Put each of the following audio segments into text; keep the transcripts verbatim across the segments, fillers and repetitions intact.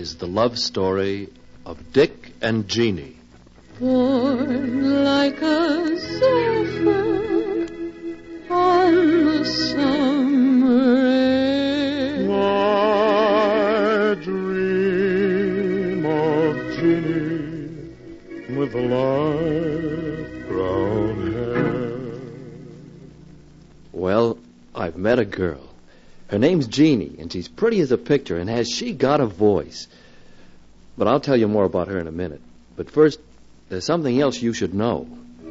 is the love story of Dick and Jeannie. Born like a zephyr on the summer air, I dream of Jeannie with light brown hair. Well, I've met a girl. Her name's Jeannie, and she's pretty as a picture, and has she got a voice. But I'll tell you more about her in a minute. But first, there's something else you should know.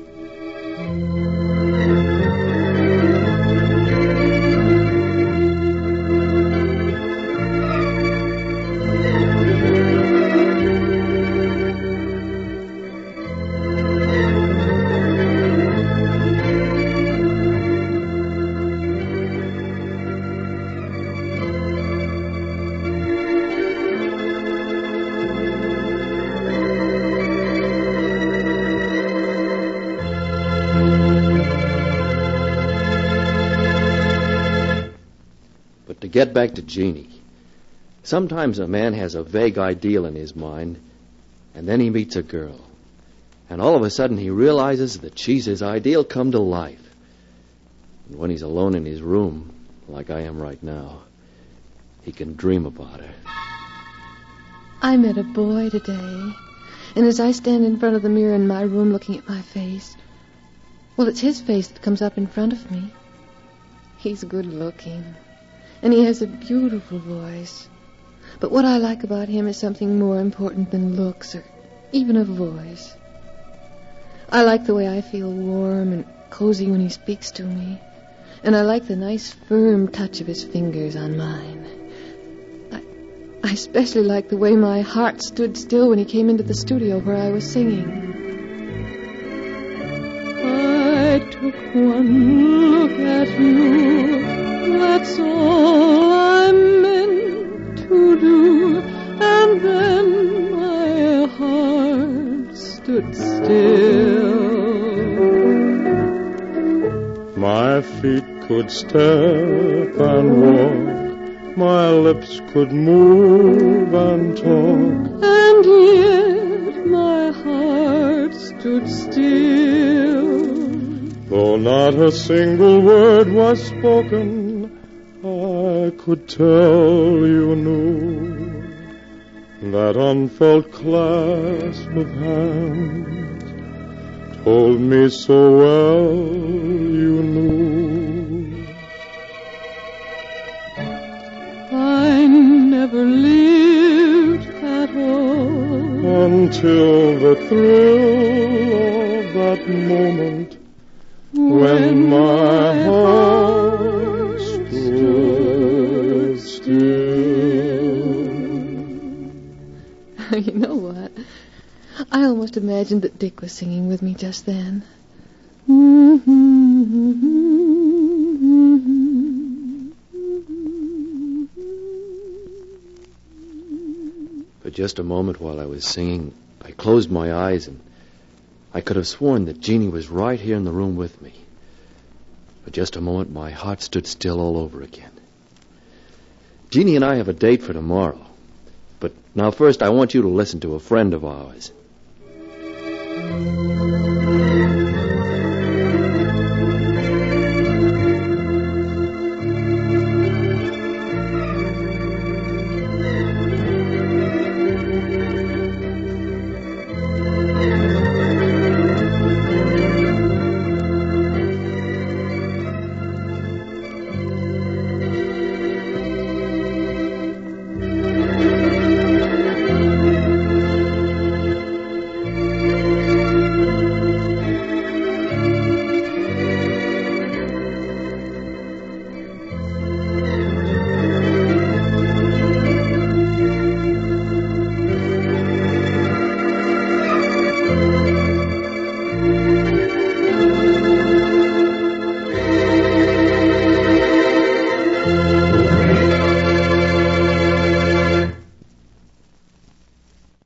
To get back to Jeannie, sometimes a man has a vague ideal in his mind, and then he meets a girl, and all of a sudden he realizes that she's his ideal come to life. And when he's alone in his room, like I am right now, he can dream about her. I met a boy today, and as I stand in front of the mirror in my room looking at my face, well, it's his face that comes up in front of me. He's good looking, and he has a beautiful voice. But what I like about him is something more important than looks or even a voice. I like the way I feel warm and cozy when he speaks to me. And I like the nice firm touch of his fingers on mine. I, I especially like the way my heart stood still when he came into the studio where I was singing. I took one look at you, that's all I meant to do, and then my heart stood still. My feet could step and walk, my lips could move and talk, and yet my heart stood still. Though not a single word was spoken, I could tell you knew that unfelt clasp of hands told me so well you knew. I never lived at all until the thrill of that moment when my heart stood still. You know what? I almost imagined that Dick was singing with me just then. For just a moment while I was singing, I closed my eyes and I could have sworn that Jeannie was right here in the room with me. For just a moment, my heart stood still all over again. Jeannie and I have a date for tomorrow. But now first, I want you to listen to a friend of ours.